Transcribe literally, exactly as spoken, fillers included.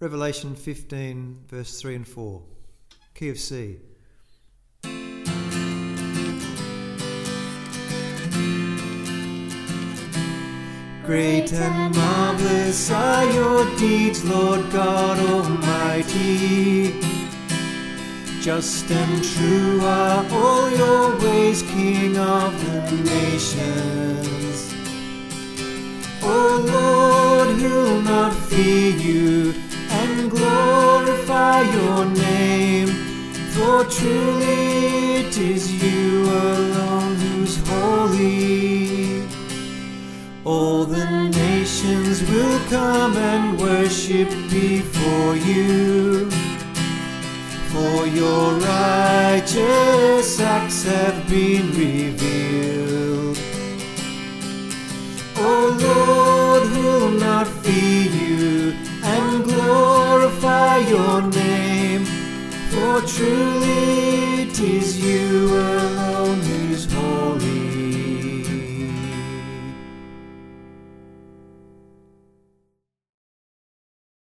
Revelation fifteen, verse three and four. Key of C. Great and marvellous are your deeds, Lord God Almighty. Just and true are all your ways, King of the nations. O Lord, who'll not fear you and glorify your name? For truly it is you alone who's holy. All the nations will come and worship before you, for your righteous acts have been revealed. O Lord, who'll not fear you and glorify your name? For truly it is you